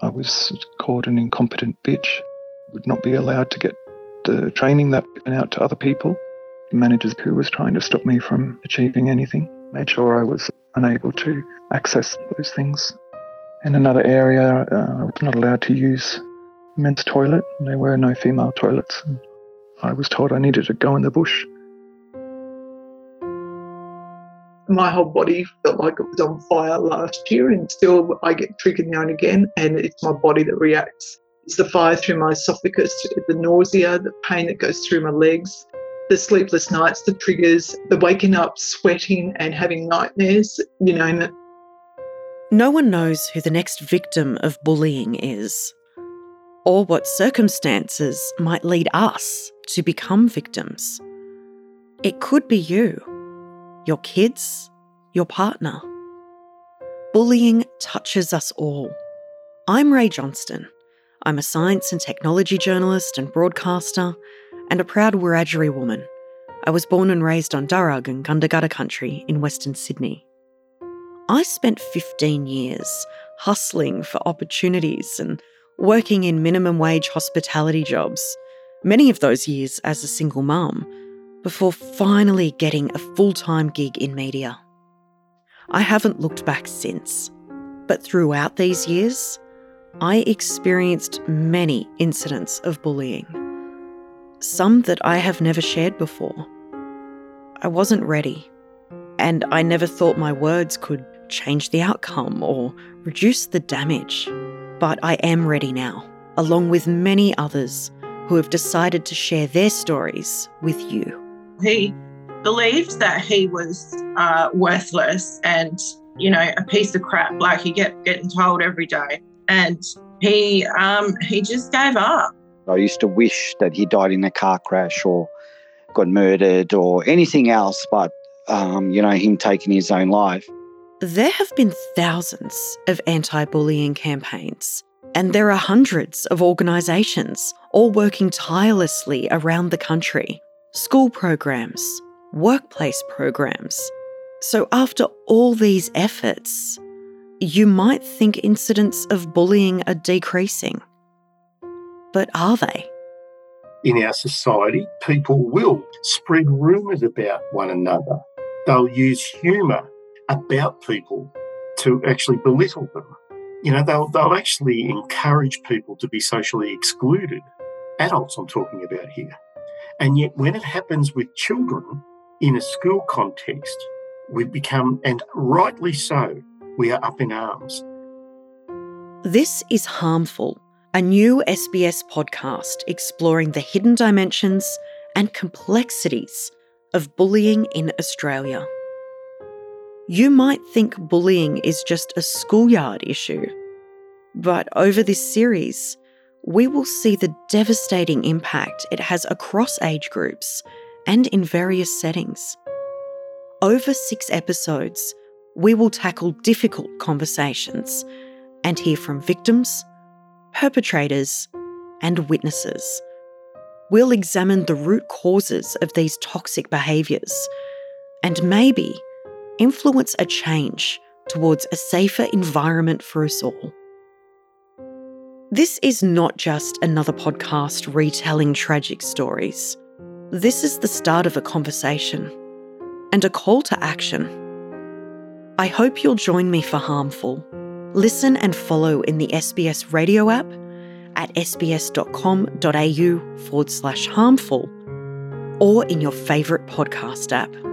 was called an incompetent bitch, would not be allowed to get the training that went out to other people. The managers who was trying to stop me from achieving anything made sure I was unable to access those things. In another area, I was not allowed to use the men's toilet. There were no female toilets. And I was told I needed to go in the bush. My whole body felt like it was on fire last year, and still I get triggered now and again, and it's my body that reacts. It's the fire through my esophagus, the nausea, the pain that goes through my legs, the sleepless nights, the triggers, the waking up, sweating and having nightmares, you name it. No one knows who the next victim of bullying is, or what circumstances might lead us to become victims. It could be you, your kids, your partner. Bullying touches us all. I'm Ray Johnston. I'm a science and technology journalist and broadcaster and a proud Wiradjuri woman. I was born and raised on Darug and Gundagutta country in Western Sydney. I spent 15 years hustling for opportunities and working in minimum wage hospitality jobs, many of those years as a single mum, before finally getting a full-time gig in media. I haven't looked back since, but throughout these years, I experienced many incidents of bullying, some that I have never shared before. I wasn't ready, and I never thought my words could change the outcome or reduce the damage. But I am ready now, along with many others who have decided to share their stories with you. He believed that he was worthless and, a piece of crap, like he kept getting told every day. And he just gave up. I used to wish that he died in a car crash or got murdered or anything else but, him taking his own life. There have been thousands of anti-bullying campaigns, and there are hundreds of organisations all working tirelessly around the country. School programs, workplace programs. So after all these efforts, you might think incidents of bullying are decreasing. But are they? In our society, people will spread rumours about one another. They'll use humour about people to actually belittle them. They'll actually encourage people to be socially excluded. Adults I'm talking about here. And yet when it happens with children in a school context, we become, and rightly so, we are up in arms. This is Harmful, a new SBS podcast exploring the hidden dimensions and complexities of bullying in Australia. You might think bullying is just a schoolyard issue, but over this series, we will see the devastating impact it has across age groups and in various settings. Over 6 episodes, we will tackle difficult conversations and hear from victims, perpetrators, and witnesses. We'll examine the root causes of these toxic behaviours and maybe influence a change towards a safer environment for us all. This is not just another podcast retelling tragic stories. This is the start of a conversation and a call to action. I hope you'll join me for Harmful. Listen and follow in the SBS radio app at sbs.com.au/harmful or in your favourite podcast app.